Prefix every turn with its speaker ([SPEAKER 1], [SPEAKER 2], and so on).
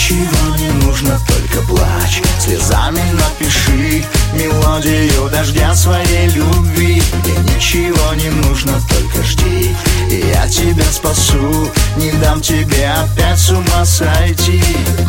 [SPEAKER 1] ничего не нужно, только плачь. Слезами напиши мелодию дождя своей любви. Мне ничего не нужно, только жди, и я тебя спасу. Не дам тебе опять с ума сойти.